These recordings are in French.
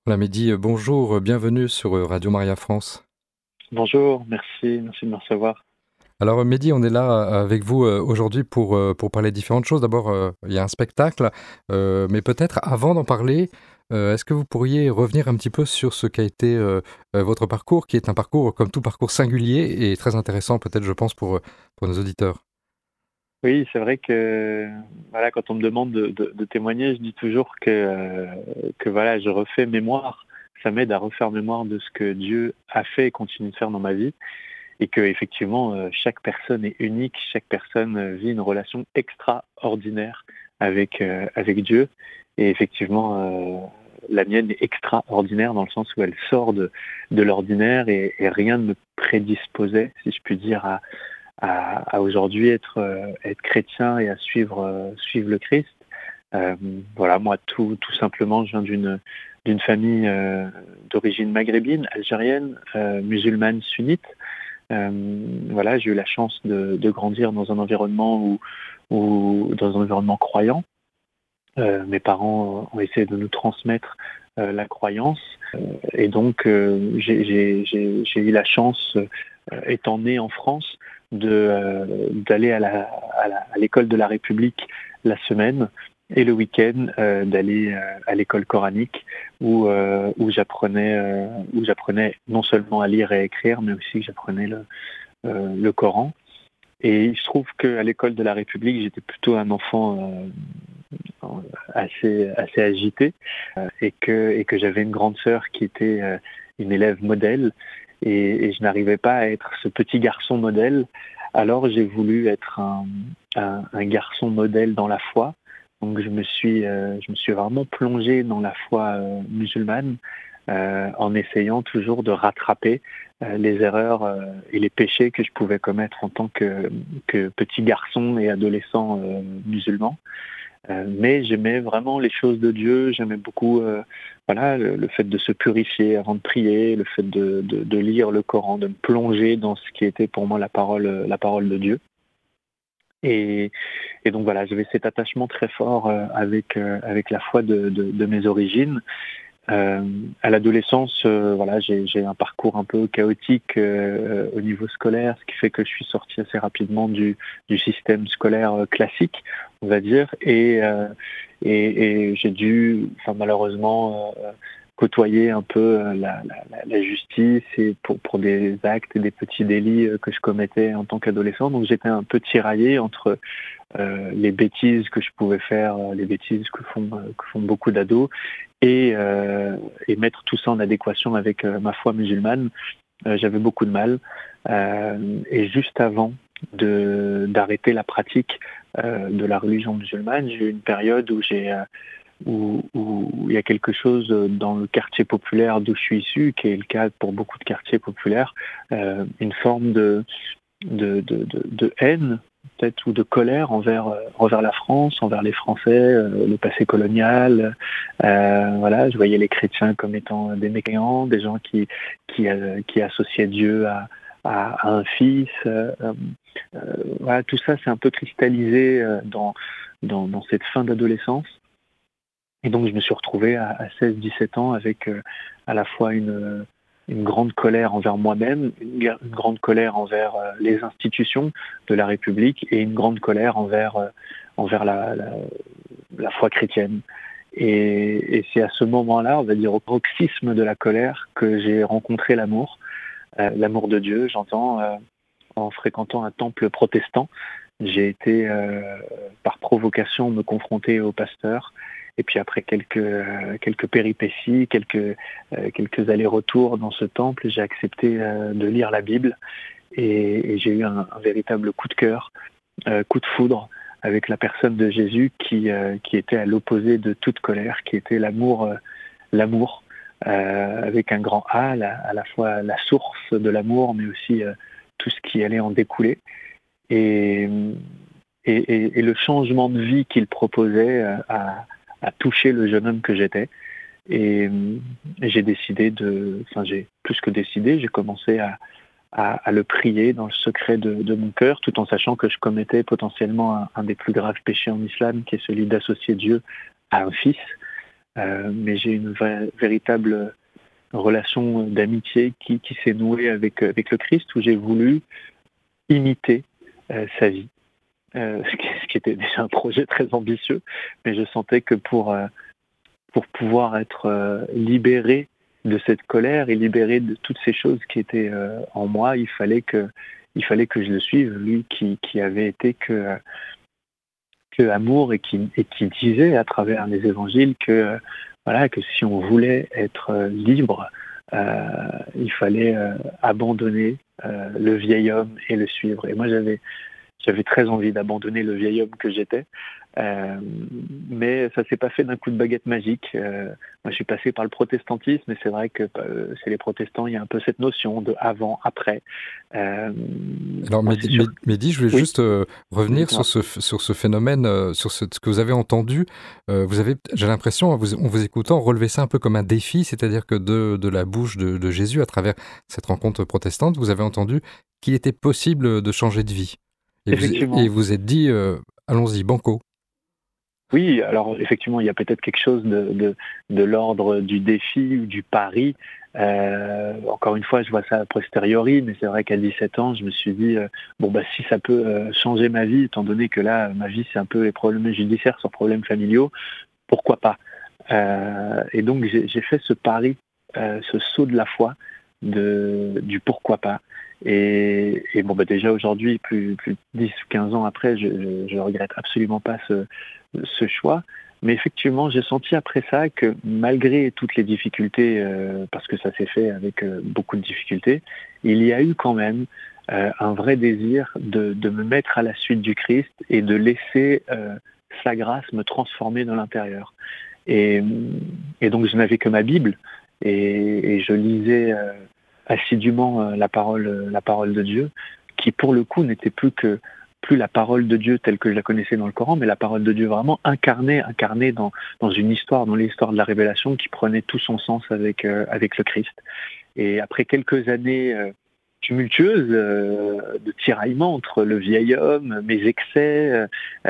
Voilà, Mehdi, bonjour, bienvenue sur Radio Maria France. Bonjour, merci de me recevoir. Alors, Mehdi, on est là avec vous aujourd'hui pour parler de différentes choses. D'abord, il y a un spectacle, mais peut-être avant d'en parler, est-ce que vous pourriez revenir un petit peu sur ce qu'a été votre parcours, qui est un parcours, comme tout parcours, singulier et très intéressant, peut-être, je pense, pour nos auditeurs. Oui, c'est vrai que voilà, quand on me demande de témoigner, je dis toujours que voilà, je refais mémoire. Ça m'aide à refaire mémoire de ce que Dieu a fait et continue de faire dans ma vie, et que effectivement chaque personne est unique, chaque personne vit une relation extraordinaire avec Dieu, et effectivement la mienne est extraordinaire dans le sens où elle sort de l'ordinaire, et rien ne me prédisposait, si je puis dire, à aujourd'hui être chrétien et à suivre le Christ. Euh, voilà, moi tout simplement, je viens d'une famille d'origine maghrébine, algérienne, musulmane sunnite. Voilà, j'ai eu la chance de grandir dans un environnement où dans un environnement croyant. Mes parents ont essayé de nous transmettre la croyance, et donc j'ai eu la chance, étant né en France, d'aller à l'école de la République la semaine, et le week-end d'aller à l'école coranique où j'apprenais non seulement à lire et à écrire, mais aussi que j'apprenais le Coran. Et il se trouve qu'à l'école de la République, j'étais plutôt un enfant assez agité, et que j'avais une grande sœur qui était une élève modèle, et je n'arrivais pas à être ce petit garçon modèle. Alors j'ai voulu être un garçon modèle dans la foi. Donc je me suis vraiment plongé dans la foi musulmane, en essayant toujours de rattraper les erreurs et les péchés que je pouvais commettre en tant que petit garçon et adolescent musulman. Mais j'aimais vraiment les choses de Dieu, j'aimais beaucoup voilà, le fait de se purifier avant de prier, le fait de lire le Coran, de me plonger dans ce qui était pour moi la parole de Dieu. Et donc voilà, j'avais cet attachement très fort avec la foi de mes origines. À l'adolescence, voilà, j'ai un parcours un peu chaotique au niveau scolaire, ce qui fait que je suis sorti assez rapidement du système scolaire classique, on va dire, et j'ai dû, enfin, malheureusement, côtoyer un peu la justice, et pour des actes et des petits délits que je commettais en tant qu'adolescent. Donc j'étais un peu tiraillé entre les bêtises que je pouvais faire, les bêtises que font beaucoup d'ados, et mettre tout ça en adéquation avec ma foi musulmane. J'avais beaucoup de mal. Et juste avant d'arrêter la pratique de la religion musulmane, j'ai eu une période où il y a quelque chose dans le quartier populaire d'où je suis issu, qui est le cas pour beaucoup de quartiers populaires, une forme de haine, peut-être, ou de colère envers la France, envers les Français, le passé colonial. Voilà, je voyais les chrétiens comme étant des mécréants, des gens qui associaient Dieu à un fils. Voilà, tout ça s'est un peu cristallisé dans cette fin d'adolescence. Et donc je me suis retrouvé à 16-17 ans avec à la fois une grande colère envers moi-même, une grande colère envers les institutions de la République, et une grande colère envers la foi chrétienne. Et c'est à ce moment-là, on va dire au paroxysme de la colère, que j'ai rencontré l'amour de Dieu, j'entends, en fréquentant un temple protestant. J'ai été, par provocation, me confronter au pasteur. Et puis après quelques péripéties, quelques allers-retours dans ce temple, j'ai accepté de lire la Bible, et j'ai eu un véritable coup de cœur, coup de foudre avec la personne de Jésus qui était à l'opposé de toute colère, qui était l'amour, avec un grand A, à la fois la source de l'amour, mais aussi tout ce qui allait en découler. Et, et le changement de vie qu'il proposait a touché le jeune homme que j'étais. Et j'ai décidé enfin j'ai plus que décidé, j'ai commencé à le prier dans le secret de mon cœur, tout en sachant que je commettais potentiellement un des plus graves péchés en islam, qui est celui d'associer Dieu à un fils. mais j'ai une véritable relation d'amitié qui s'est nouée avec le Christ, où j'ai voulu imiter sa vie, ce qui était déjà un projet très ambitieux, mais je sentais que pour pouvoir être libéré de cette colère et libéré de toutes ces choses qui étaient en moi, il fallait que je le suive, lui qui avait été que amour et qui disait à travers les évangiles que voilà, que si on voulait être libre, il fallait abandonner le vieil homme et le suivre. Et moi j'avais très envie d'abandonner le vieil homme que j'étais, mais ça s'est pas fait d'un coup de baguette magique. Moi, je suis passé par le protestantisme, et c'est vrai que chez les protestants, il y a un peu cette notion de avant, après. Alors, Moi, c'est sûr. Mehdi, je voulais Oui, juste revenir sur ce phénomène, sur ce que vous avez entendu. Vous avez, j'ai l'impression, en vous écoutant, relever ça un peu comme un défi, c'est-à-dire que de la bouche de Jésus, à travers cette rencontre protestante, vous avez entendu qu'il était possible de changer de vie. Et effectivement. vous êtes dit, allons-y, banco. Oui, alors effectivement, il y a peut-être quelque chose de l'ordre du défi ou du pari. Encore une fois, je vois ça a posteriori, mais c'est vrai qu'à 17 ans, je me suis dit, bon, bah, si ça peut changer ma vie, étant donné que là, ma vie, c'est un peu les problèmes judiciaires sur problèmes familiaux, pourquoi pas. Et donc, j'ai fait ce pari, ce saut de la foi du pourquoi pas. Et bon, bah, déjà aujourd'hui, plus de 10 ou 15 ans après, je regrette absolument pas ce choix. Mais effectivement, j'ai senti après ça que malgré toutes les difficultés, parce que ça s'est fait avec beaucoup de difficultés, il y a eu quand même un vrai désir de me mettre à la suite du Christ et de laisser sa grâce me transformer dans l'intérieur. Et, et donc je n'avais que ma Bible, et je lisais assidûment la parole de Dieu, qui pour le coup n'était plus la parole de Dieu telle que je la connaissais dans le Coran, mais la parole de Dieu vraiment incarnée dans une histoire, dans l'histoire de la révélation, qui prenait tout son sens avec le Christ. Et après quelques années tumultueuses de tiraillements entre le vieil homme, mes excès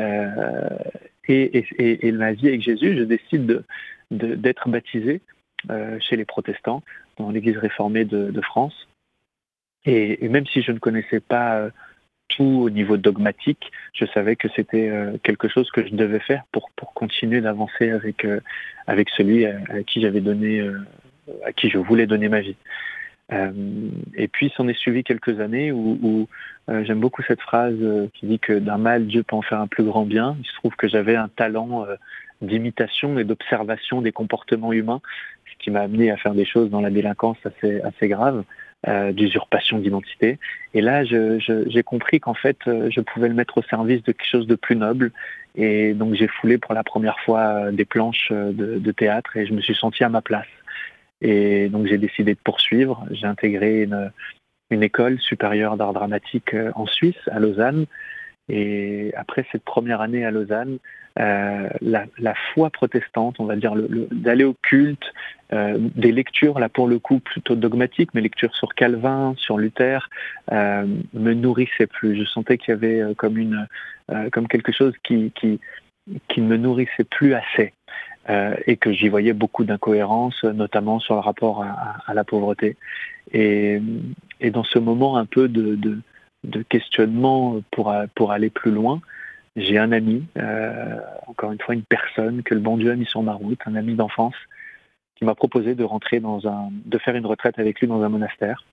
et ma vie avec Jésus, je décide d'être baptisé chez les protestants dans l'Église réformée de France. Et même si je ne connaissais pas tout au niveau dogmatique, je savais que c'était quelque chose que je devais faire pour continuer d'avancer avec celui à qui j'avais donné, à qui je voulais donner ma vie. Et puis s'en est suivi quelques années où j'aime beaucoup cette phrase qui dit que d'un mal Dieu peut en faire un plus grand bien. Il se trouve que j'avais un talent d'imitation et d'observation des comportements humains, ce qui m'a amené à faire des choses dans la délinquance assez graves, d'usurpation d'identité. Et là, j'ai compris qu'en fait, je pouvais le mettre au service de quelque chose de plus noble. Et donc, j'ai foulé pour la première fois des planches de théâtre, et je me suis senti à ma place. Et donc, j'ai décidé de poursuivre. J'ai intégré une école supérieure d'art dramatique en Suisse, à Lausanne. Et après cette première année à Lausanne, la foi protestante, on va dire, d'aller au culte, des lectures, là pour le coup plutôt dogmatiques, mais lectures sur Calvin, sur Luther, me nourrissaient plus. Je sentais qu'il y avait comme quelque chose qui ne me nourrissait plus assez, et que j'y voyais beaucoup d'incohérences, notamment sur le rapport à la pauvreté. Et dans ce moment un peu de questionnement pour aller plus loin, j'ai un ami, encore une fois une personne que le bon Dieu a mis sur ma route, un ami d'enfance, qui m'a proposé de faire une retraite avec lui dans un monastère,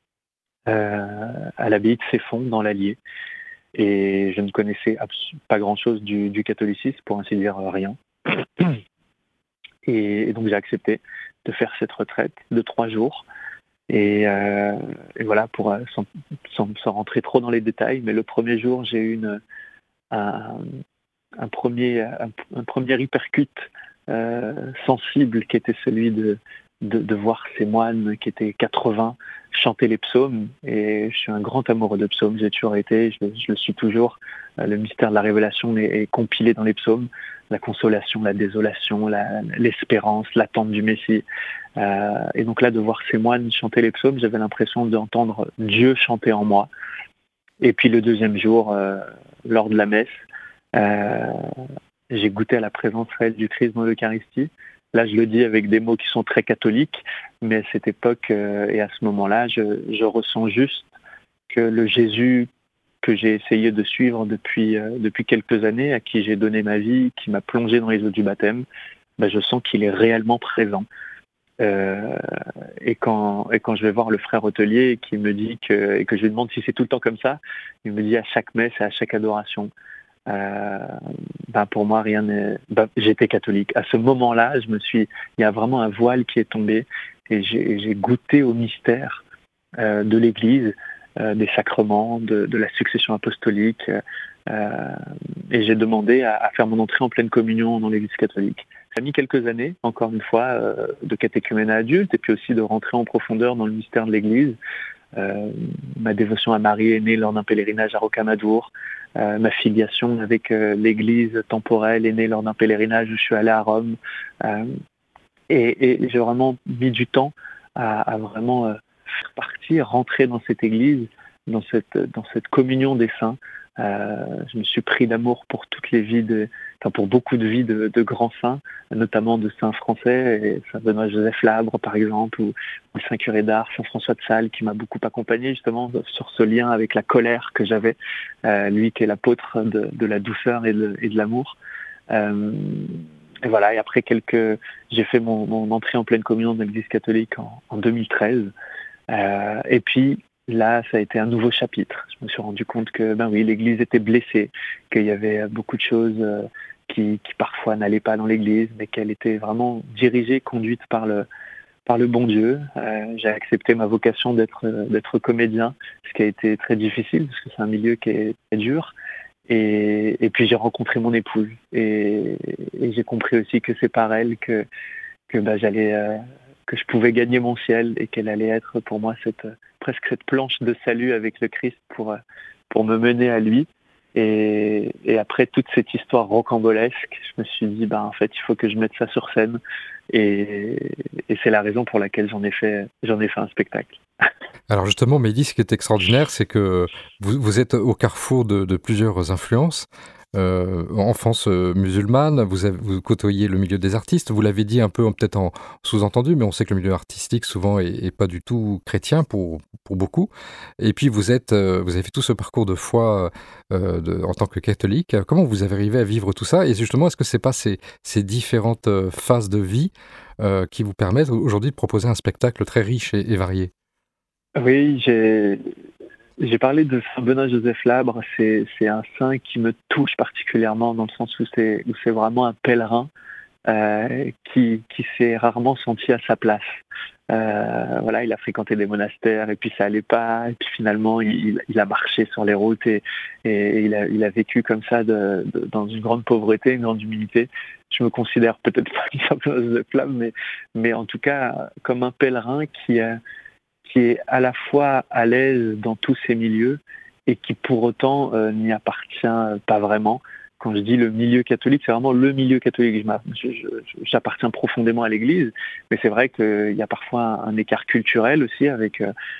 à l'abbaye de Ceffonds, dans l'Allier. Et je ne connaissais pas grand-chose du catholicisme, pour ainsi dire rien. Et donc j'ai accepté de faire cette retraite de 3 jours. Et voilà, sans rentrer trop dans les détails, mais le premier jour, j'ai eu un premier hypercute sensible, qui était celui de voir ces moines qui étaient 80 chanter les psaumes. Et je suis un grand amoureux de psaumes, j'ai toujours été, je le suis toujours. Le mystère de la révélation est compilé dans les psaumes: la consolation, la désolation, l'espérance, l'attente du Messie. Et donc là, de voir ces moines chanter les psaumes, j'avais l'impression d'entendre Dieu chanter en moi. Et puis le deuxième jour, lors de la messe, j'ai goûté à la présence réelle du Christ dans l'Eucharistie. là je le dis avec des mots qui sont très catholiques, mais à cette époque et à ce moment-là, je ressens juste que le Jésus que j'ai essayé de suivre depuis quelques années, à qui j'ai donné ma vie, qui m'a plongé dans les eaux du baptême, je sens qu'il est réellement présent. Euh, et quand je vais voir le frère hôtelier et qui me dit et que je lui demande si c'est tout le temps comme ça, il me dit à chaque messe et à chaque adoration. Euh, pour moi, rien n'est. J'étais catholique. À ce moment-là, il y a vraiment un voile qui est tombé et j'ai goûté au mystère de l'Église, des sacrements, de la succession apostolique, et j'ai demandé à faire mon entrée en pleine communion dans l'Église catholique. Ça a mis quelques années, encore une fois, de catéchuménat adulte et puis aussi de rentrer en profondeur dans le mystère de l'Église. Ma dévotion à Marie est née lors d'un pèlerinage à Rocamadour. Ma filiation avec l'Église temporelle est née lors d'un pèlerinage où je suis allé à Rome. Et j'ai vraiment mis du temps à vraiment faire partie, rentrer dans cette Église, dans cette communion des saints. Je me suis pris d'amour pour pour beaucoup de vies de grands saints, notamment de saints français, et Saint Benoît-Joseph Labre par exemple, ou le Saint Curé d'Ars, Saint François de Sales, qui m'a beaucoup accompagné justement sur ce lien avec la colère que j'avais, lui qui est l'apôtre de la douceur et de l'amour. Et voilà, et après j'ai fait mon entrée en pleine communion dans l'Église catholique en 2013, et puis là, ça a été un nouveau chapitre. Je me suis rendu compte que, oui, l'Église était blessée, qu'il y avait beaucoup de choses qui parfois n'allaient pas dans l'Église, mais qu'elle était vraiment dirigée, conduite par le bon Dieu. J'ai accepté ma vocation d'être comédien, ce qui a été très difficile, parce que c'est un milieu qui est très dur. Et puis j'ai rencontré mon épouse, et j'ai compris aussi que c'est par elle que je pouvais gagner mon ciel, et qu'elle allait être pour moi presque cette planche de salut avec le Christ pour me mener à lui. Et après toute cette histoire rocambolesque, je me suis dit, en fait, il faut que je mette ça sur scène. Et c'est la raison pour laquelle j'en ai fait un spectacle. Alors justement, Mehdi, ce qui est extraordinaire, c'est que vous êtes au carrefour de plusieurs influences. Enfance musulmane, vous côtoyez le milieu des artistes, vous l'avez dit un peu peut-être en sous-entendu, mais on sait que le milieu artistique souvent est pas du tout chrétien pour beaucoup. Et puis vous avez fait tout ce parcours de foi en tant que catholique. Comment vous avez arrivé à vivre tout ça? Et justement, est-ce que c'est pas ces différentes phases de vie qui vous permettent aujourd'hui de proposer un spectacle très riche et varié? Oui, j'ai parlé de Saint Benoît-Joseph Labre. C'est un saint qui me touche particulièrement, dans le sens où c'est vraiment un pèlerin qui s'est rarement senti à sa place. Voilà, il a fréquenté des monastères et puis ça allait pas. Et puis finalement, il a marché sur les routes et il a vécu comme ça dans une grande pauvreté, une grande humilité. Je me considère peut-être pas Saint Benoît-Joseph Labre, mais en tout cas comme un pèlerin qui est à la fois à l'aise dans tous ces milieux et qui pour autant n'y appartient pas vraiment. Quand je dis le milieu catholique, c'est vraiment le milieu catholique. J'appartiens profondément à l'Église, mais c'est vrai qu'il y a parfois un écart culturel aussi avec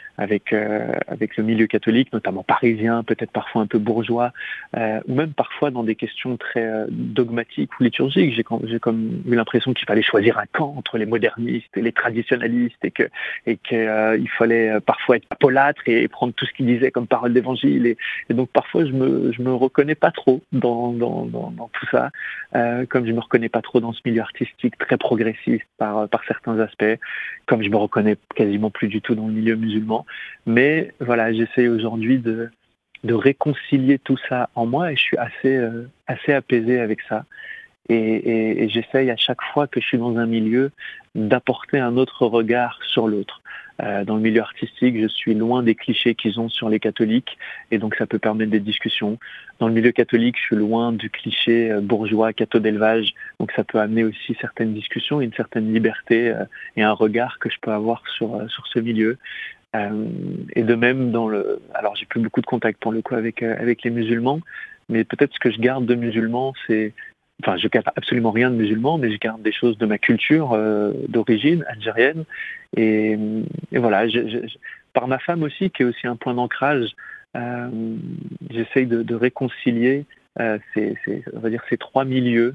le milieu catholique, notamment parisien, peut-être parfois un peu bourgeois, ou même parfois dans des questions très dogmatiques ou liturgiques. J'ai comme eu l'impression qu'il fallait choisir un camp entre les modernistes et les traditionnalistes, et qu'il fallait parfois être apolâtre et prendre tout ce qu'il disait comme parole d'évangile. Et donc parfois je me reconnais pas trop dans tout ça, comme je me reconnais pas trop dans ce milieu artistique très progressiste par certains aspects, comme je me reconnais quasiment plus du tout dans le milieu musulman. Mais voilà, j'essaie aujourd'hui de réconcilier tout ça en moi, et je suis assez apaisé avec ça. Et j'essaye à chaque fois que je suis dans un milieu d'apporter un autre regard sur l'autre. Dans le milieu artistique, je suis loin des clichés qu'ils ont sur les catholiques, et donc ça peut permettre des discussions. Dans le milieu catholique, je suis loin du cliché bourgeois, catho d'élevage, donc ça peut amener aussi certaines discussions, une certaine liberté et un regard que je peux avoir sur ce milieu. Et de même alors j'ai plus beaucoup de contact pour le coup avec les musulmans, mais peut-être ce que je garde de musulmans, je garde absolument rien de musulman, mais je garde des choses de ma culture d'origine algérienne. Et voilà, par ma femme aussi, qui est aussi un point d'ancrage, j'essaye de réconcilier on va dire, ces trois milieux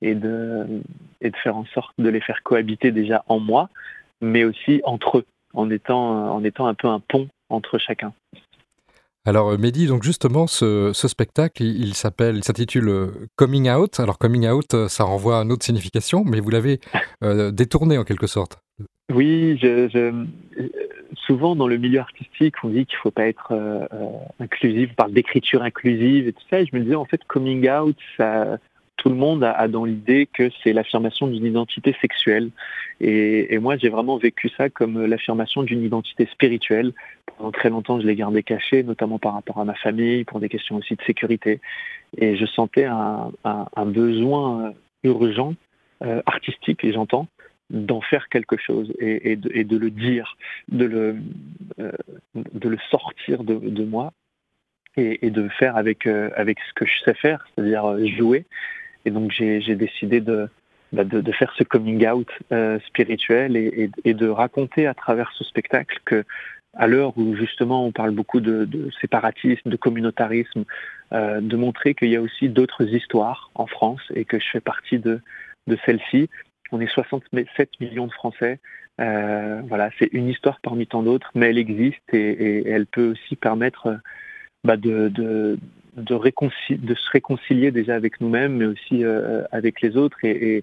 et de faire en sorte de les faire cohabiter déjà en moi, mais aussi entre eux, en étant un peu un pont entre chacun. Alors Mehdi, donc justement, ce spectacle, il s'intitule Coming Out. Alors Coming Out, ça renvoie à une autre signification, mais vous l'avez détourné en quelque sorte. Oui, souvent dans le milieu artistique, on dit qu'il ne faut pas être inclusif, on parle d'écriture inclusive et tout ça. Et je me disais, en fait, coming out, tout le monde a dans l'idée que c'est l'affirmation d'une identité sexuelle. Et moi, j'ai vraiment vécu ça comme l'affirmation d'une identité spirituelle. Pendant très longtemps, je l'ai gardé caché, notamment par rapport à ma famille, pour des questions aussi de sécurité. Et je sentais un besoin urgent, artistique, et j'entends, d'en faire quelque chose et de le dire, de le sortir de moi et de le faire avec ce que je sais faire, c'est-à-dire jouer. Et donc j'ai décidé de faire ce coming out spirituel et de raconter à travers ce spectacle que, à l'heure où justement on parle beaucoup de séparatisme, de communautarisme, de montrer qu'il y a aussi d'autres histoires en France et que je fais partie de celle-ci. On est 67 millions de Français. Voilà, c'est une histoire parmi tant d'autres, mais elle existe et elle peut aussi permettre de se réconcilier déjà avec nous-mêmes, mais aussi avec les autres. Et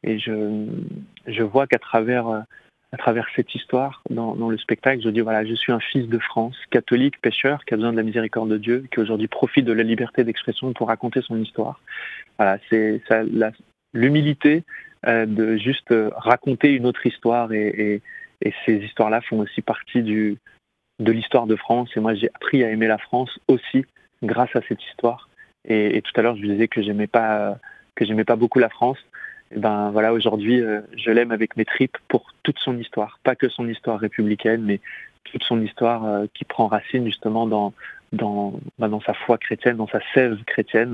je vois qu'à travers cette histoire, dans le spectacle, je dis voilà, je suis un fils de France, catholique, pécheur, qui a besoin de la miséricorde de Dieu, qui aujourd'hui profite de la liberté d'expression pour raconter son histoire. Voilà, c'est ça, l'humilité de juste raconter une autre histoire et ces histoires-là font aussi partie de l'histoire de France et moi j'ai appris à aimer la France aussi grâce à cette histoire et tout à l'heure je vous disais que j'aimais pas beaucoup la France et ben voilà aujourd'hui je l'aime avec mes tripes pour toute son histoire, pas que son histoire républicaine mais toute son histoire qui prend racine justement dans sa foi chrétienne, dans sa sève chrétienne.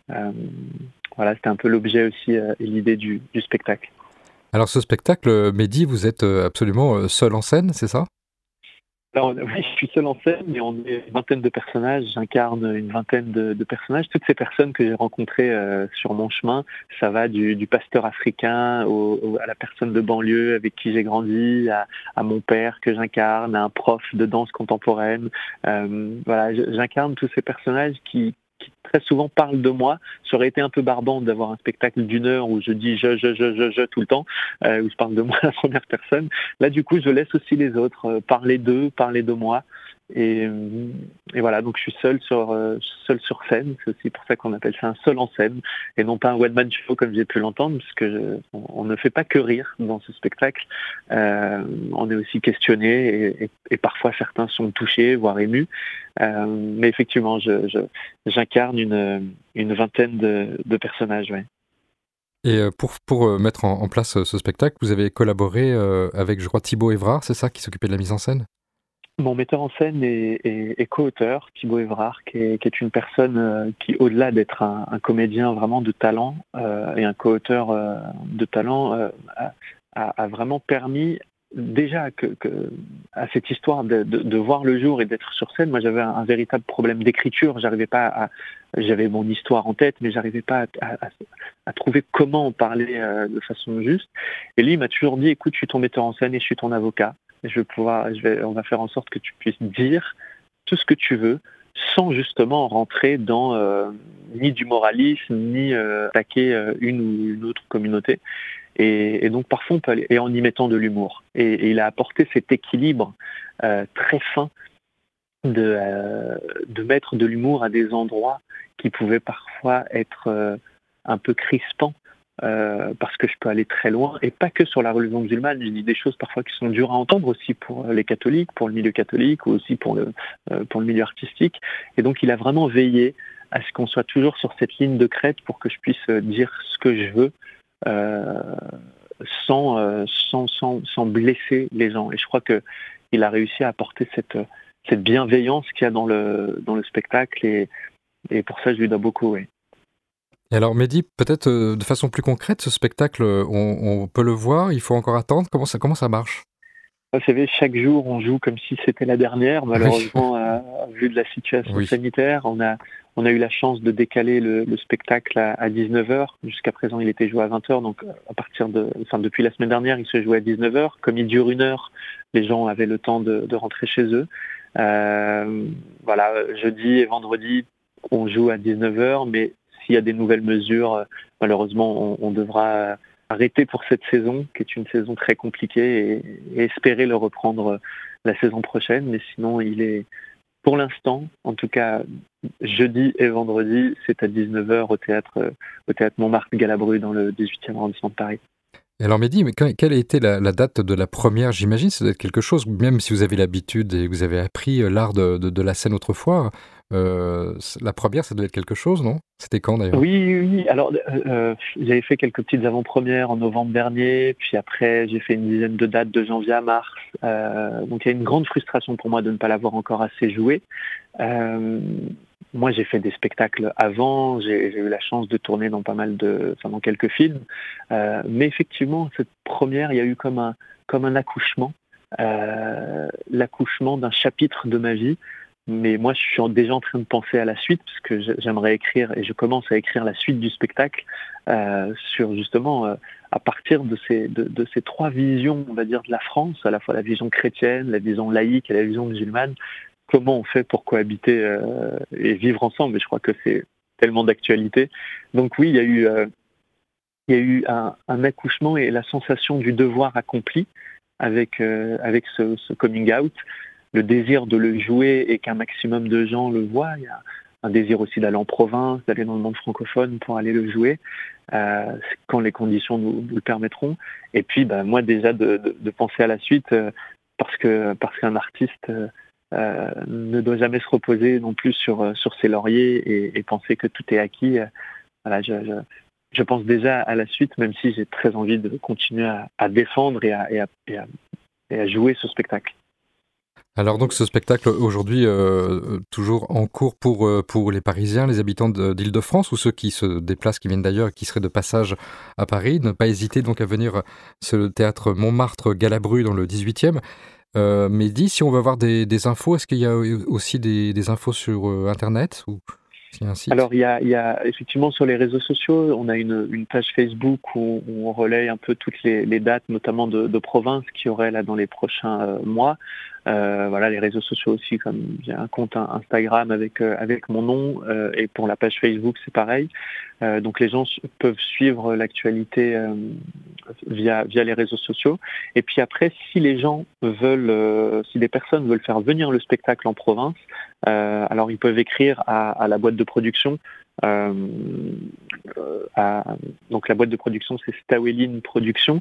Voilà, c'était un peu l'objet aussi et l'idée du spectacle. Alors ce spectacle, Mehdi, vous êtes absolument seul en scène, c'est ça? Alors oui, je suis seul en scène, mais on est une vingtaine de personnages. J'incarne une vingtaine de personnages. Toutes ces personnes que j'ai rencontrées sur mon chemin, ça va du pasteur africain à la personne de banlieue avec qui j'ai grandi, à mon père que j'incarne, à un prof de danse contemporaine. Voilà, j'incarne tous ces personnages qui très souvent parlent de moi. Ça aurait été un peu barbant d'avoir un spectacle d'une heure où je dis je tout le temps, où je parle de moi à la première personne. Là, du coup, je laisse aussi les autres parler d'eux, parler de moi. Et voilà, donc je suis seul sur scène. C'est aussi pour ça qu'on appelle ça un seul en scène et non pas un one-man show comme j'ai pu l'entendre, parce que on ne fait pas que rire dans ce spectacle. On est aussi questionné et parfois certains sont touchés, voire émus. Mais effectivement, j'incarne une vingtaine de personnages. Ouais. Et pour mettre en place ce spectacle, vous avez collaboré avec, je crois, Thibaut Évrard, c'est ça, qui s'occupait de la mise en scène? Mon metteur en scène est co-auteur, Thibaut Évrard, qui est une personne qui, au-delà d'être un comédien vraiment de talent et un co-auteur de talent, a vraiment permis déjà à cette histoire de voir le jour et d'être sur scène. Moi, j'avais un véritable problème d'écriture. J'avais mon histoire en tête, mais j'arrivais pas à trouver comment en parler de façon juste. Et lui, il m'a toujours dit, écoute, je suis ton metteur en scène et je suis ton avocat. On va faire en sorte que tu puisses dire tout ce que tu veux sans justement rentrer dans ni du moralisme, ni attaquer une ou une autre communauté. Et donc parfois on peut aller, et en y mettant de l'humour. Et il a apporté cet équilibre très fin de mettre de l'humour à des endroits qui pouvaient parfois être un peu crispants. Parce que je peux aller très loin, et pas que sur la religion musulmane. Je dis des choses parfois qui sont dures à entendre aussi pour les catholiques, pour le milieu catholique, ou aussi pour le milieu artistique. Et donc il a vraiment veillé à ce qu'on soit toujours sur cette ligne de crête pour que je puisse dire ce que je veux sans blesser les gens. Et je crois qu'il a réussi à apporter cette bienveillance qu'il y a dans le spectacle, et pour ça je lui dois beaucoup. Oui. Et alors Mehdi, peut-être de façon plus concrète, ce spectacle, on peut le voir, il faut encore attendre, comment ça marche? Vous savez, chaque jour, on joue comme si c'était la dernière. Malheureusement, vu de la situation sanitaire, on a eu la chance de décaler le spectacle à 19h. Jusqu'à présent, il était joué à 20h. Donc, depuis la semaine dernière, il se jouait à 19h. Comme il dure 1 heure, les gens avaient le temps de rentrer chez eux. Jeudi et vendredi, on joue à 19h. Mais s'il y a des nouvelles mesures, malheureusement, on devra arrêter pour cette saison, qui est une saison très compliquée, et espérer le reprendre la saison prochaine. Mais sinon, il est, pour l'instant, en tout cas, jeudi et vendredi, c'est à 19h au théâtre Montmartre-Galabru dans le 18e arrondissement de Paris. Et alors Mehdi, mais quelle a été la date de la première? J'imagine ça doit être quelque chose, même si vous avez l'habitude et vous avez appris l'art de la scène autrefois, la première, ça doit être quelque chose, non? C'était quand d'ailleurs? Oui. Alors, j'avais fait quelques petites avant-premières en novembre dernier, puis après, j'ai fait une dizaine de dates de janvier à mars. Donc, il y a une grande frustration pour moi de ne pas l'avoir encore assez joué. Moi, j'ai fait des spectacles avant, j'ai eu la chance de tourner dans dans quelques films. Mais effectivement, cette première, il y a eu comme un accouchement, l'accouchement d'un chapitre de ma vie. Mais moi, je suis déjà en train de penser à la suite, parce que j'aimerais écrire, et je commence à écrire la suite du spectacle, sur justement, à partir de ces trois visions, on va dire, de la France, à la fois la vision chrétienne, la vision laïque et la vision musulmane. Comment on fait pour cohabiter et vivre ensemble? Et je crois que c'est tellement d'actualité. Donc oui, il y a eu un accouchement et la sensation du devoir accompli avec ce coming out, le désir de le jouer et qu'un maximum de gens le voient. Il y a un désir aussi d'aller en province, d'aller dans le monde francophone pour aller le jouer, quand les conditions nous le permettront. Et puis moi déjà de penser à la suite, parce qu'un artiste ne doit jamais se reposer non plus sur ses lauriers et penser que tout est acquis. Voilà, je pense déjà à la suite, même si j'ai très envie de continuer à défendre et à jouer ce spectacle. Alors donc ce spectacle aujourd'hui, toujours en cours pour les Parisiens, les habitants d'Île-de-France ou ceux qui se déplacent, qui viennent d'ailleurs et qui seraient de passage à Paris, ne pas hésiter donc à venir sur le théâtre Montmartre-Galabru dans le 18e. Mehdi, si on veut avoir des infos, est-ce qu'il y a aussi des infos sur Internet ou s'il y a un site? Alors il y a effectivement sur les réseaux sociaux, on a une page Facebook où on relaie un peu toutes les dates, notamment de province qui auraient là dans les prochains mois. Les réseaux sociaux aussi, comme j'ai un compte Instagram avec mon nom, et pour la page Facebook c'est pareil. Donc les gens peuvent suivre l'actualité via les réseaux sociaux. Et puis après, si les gens si des personnes veulent faire venir le spectacle en province, alors ils peuvent écrire à la boîte de production. Donc la boîte de production c'est Staweline Production.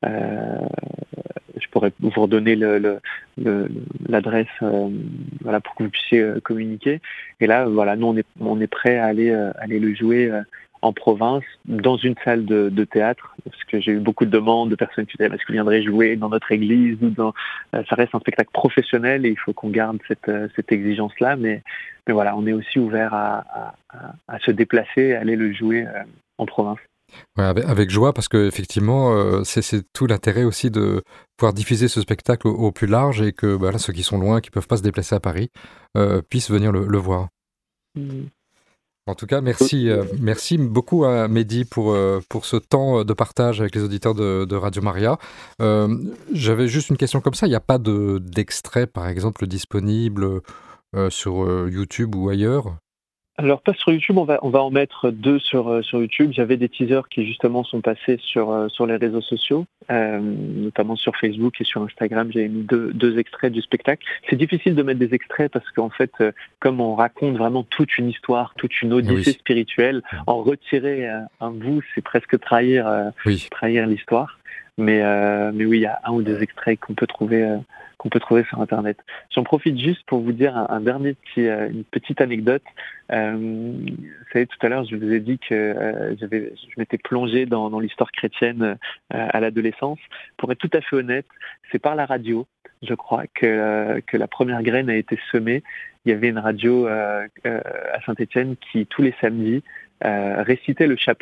Je pourrais vous redonner l'adresse pour que vous puissiez communiquer. Et là, nous on est prêt à aller le jouer en province, dans une salle de théâtre, parce que j'ai eu beaucoup de demandes de personnes qui disaient est-ce que vous viendrez jouer dans notre église ou ça reste un spectacle professionnel et il faut qu'on garde cette exigence-là, mais voilà, on est aussi ouvert à se déplacer, à aller le jouer en province. Ouais, avec joie, parce que effectivement, c'est tout l'intérêt aussi de pouvoir diffuser ce spectacle au plus large et que ceux qui sont loin, qui peuvent pas se déplacer à Paris, puissent venir le voir. En tout cas, merci beaucoup à Mehdi pour ce temps de partage avec les auditeurs de Radio Maria. J'avais juste une question comme ça. Il n'y a pas d'extrait, par exemple, disponible sur YouTube ou ailleurs? Alors pas sur YouTube, on va en mettre 2 sur YouTube. J'avais des teasers qui justement sont passés sur les réseaux sociaux, notamment sur Facebook et sur Instagram. J'avais mis deux extraits du spectacle. C'est difficile de mettre des extraits parce qu'en fait, comme on raconte vraiment toute une histoire, toute une odyssée spirituelle, en retirer un bout, c'est presque trahir l'histoire. Mais oui, il y a 1 ou 2 extraits qu'on peut trouver sur Internet. J'en profite juste pour vous dire une petite anecdote. Vous savez, tout à l'heure, je vous ai dit que je m'étais plongé dans l'histoire chrétienne à l'adolescence. Pour être tout à fait honnête, c'est par la radio, je crois, que la première graine a été semée. Il y avait une radio à Saint-Étienne qui, tous les samedis, récitait le chapelet.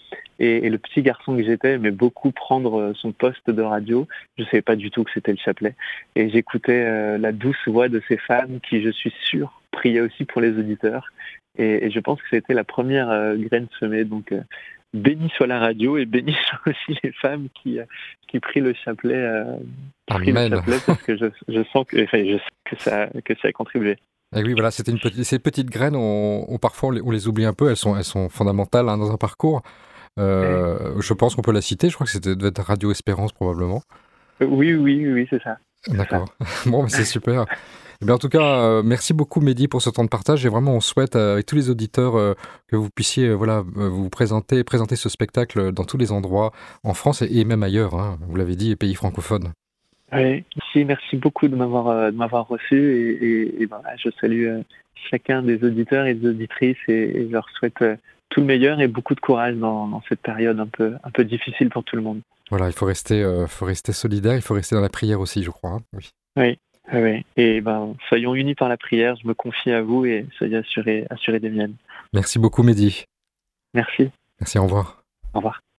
Et le petit garçon que j'étais aimait beaucoup prendre son poste de radio. Je ne savais pas du tout que c'était le chapelet. Et j'écoutais la douce voix de ces femmes qui, je suis sûr, priaient aussi pour les auditeurs. Et je pense que c'était la première graine semée. Donc, béni soit la radio et béni soient aussi les femmes qui prient le chapelet. Amen. Parce que je sens que ça a contribué. Et oui, voilà, ces petites graines, parfois on les oublie un peu, elles sont fondamentales dans un parcours. Je pense qu'on peut la citer, je crois que devait être Radio Espérance probablement. Oui, c'est ça. D'accord. Bon, mais c'est super. Eh bien, en tout cas, merci beaucoup Mehdi pour ce temps de partage et vraiment on souhaite avec tous les auditeurs que vous puissiez vous présenter ce spectacle dans tous les endroits en France et même ailleurs, vous l'avez dit, pays francophones. Oui, merci beaucoup de m'avoir reçu et voilà, je salue chacun des auditeurs et des auditrices et je leur souhaite tout le meilleur et beaucoup de courage dans cette période un peu difficile pour tout le monde. Voilà, il faut rester solidaire, il faut rester dans la prière aussi, je crois. Oui. Et soyons unis par la prière, je me confie à vous et soyez assurés des miennes. Merci beaucoup Mehdi. Merci. Merci, au revoir. Au revoir.